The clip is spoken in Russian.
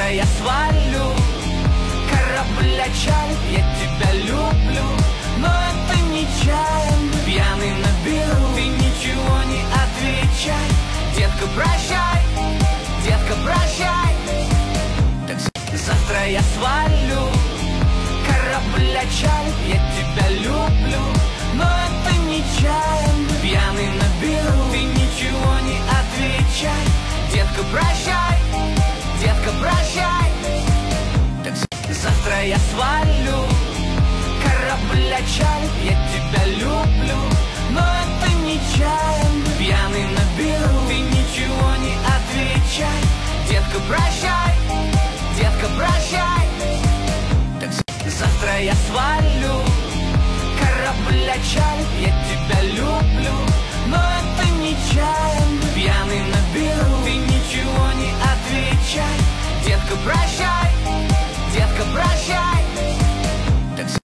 я свалю. Корабль отчалит, я тебя люблю, но это нечаянно. Пьяный наберу, ты ничего не отвечай. Детка, прощай, детка, прощай. Так завтра я свалю. Корабль отчалит, я тебя люблю, но это нечаянно. Пьяный наберу, ты ничего не отвечай. Детка, прощай, детка, прощай. Так завтра я свалю. Корабль отчалит, я тебя люблю, но это нечаянно. Пьяный наберу, ты ничего не отвечай. Детка, прощай, детка, прощай. Так завтра я свалю. Корабль отчалит, я тебя люблю, но это нечаянно. Пьяный наберу, ты ничего не отвечай. Детка, прощай.